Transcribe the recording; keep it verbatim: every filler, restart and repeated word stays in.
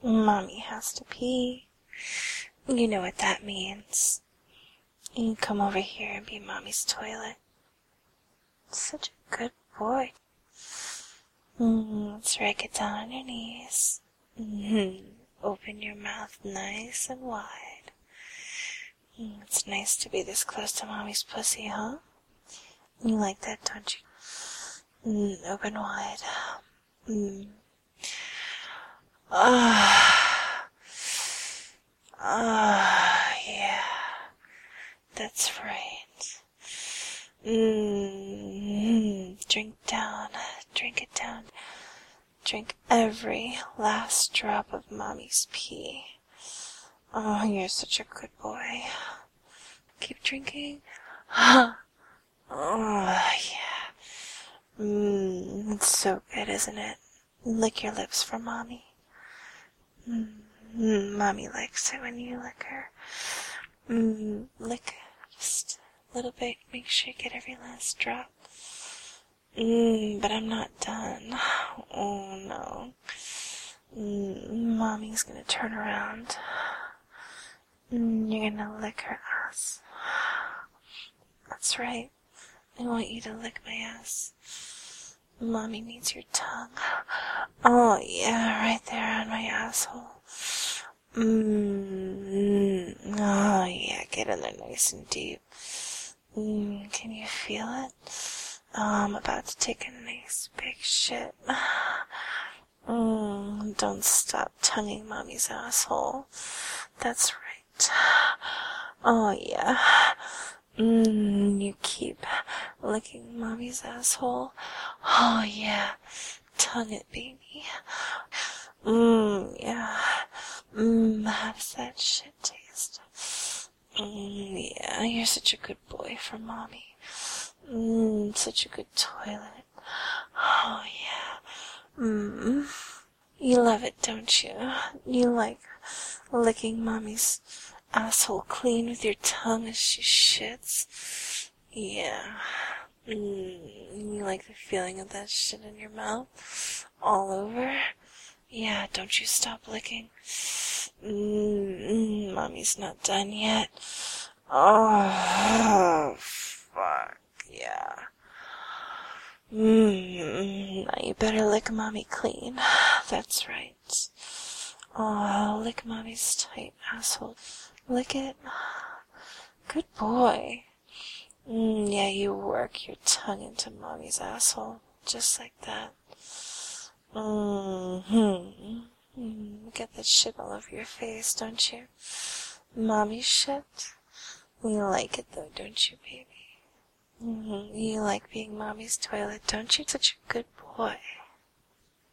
Mommy has to pee. You know what that means. You can come over here and be Mommy's toilet. Such a good boy. Mm, let's right it down on your knees. Mm-hmm. Open your mouth nice and wide. Mm, it's nice to be this close to Mommy's pussy, huh? You like that, don't you? Mm, open wide. Mm. Ah. Ah, yeah. That's right. Mmm. Drink down. Drink it down. Drink every last drop of Mommy's pee. Oh, you're such a good boy. Keep drinking. Oh, yeah. Mmm. It's so good, isn't it? Lick your lips for Mommy. Mmm. Mommy likes it when you lick her. Mmm. Lick just a little bit. Make sure you get every last drop. Mmm, but I'm not done. Oh, no. Mm, Mommy's gonna turn around. Mm, you're gonna lick her ass. That's right. I want you to lick my ass. Mommy needs your tongue. Oh, yeah, right there on my asshole. Mmm. Oh, yeah, get in there nice and deep. Mmm, can you feel it? Oh, I'm about to take a nice big shit. Mmm, don't stop tonguing Mommy's asshole. That's right. Oh, yeah. Mmm, you keep licking Mommy's asshole. Oh, yeah. Tongue it, baby. Mmm, yeah. Mmm, how does that shit taste? Mmm, yeah, you're such a good boy for Mommy. Mmm, such a good toilet. Oh, yeah. Mmm. You love it, don't you? You like licking Mommy's asshole clean with your tongue as she shits? Yeah. Mmm. You like the feeling of that shit in your mouth? All over? Yeah, don't you stop licking. Mmm. Mommy's not done yet. Oh, fuck. Yeah. Mmm, now you better lick Mommy clean. That's right. Oh, lick Mommy's tight asshole. Lick it. Good boy. Mmm, yeah, you work your tongue into Mommy's asshole. Just like that. Mmm. Mm, get that shit all over your face, don't you? Mommy's shit? You like it though, don't you, baby? Mm-hmm. You like being Mommy's toilet, don't you? Such a good boy.